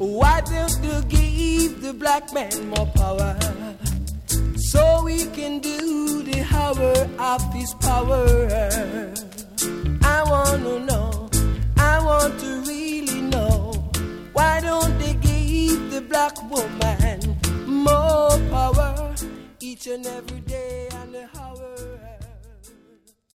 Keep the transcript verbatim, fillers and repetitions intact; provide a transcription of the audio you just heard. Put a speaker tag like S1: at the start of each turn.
S1: Why don't you give the black man more power so we can do the hour of his power? I want to know, I want to really know, why don't they give the black woman more power each and every day?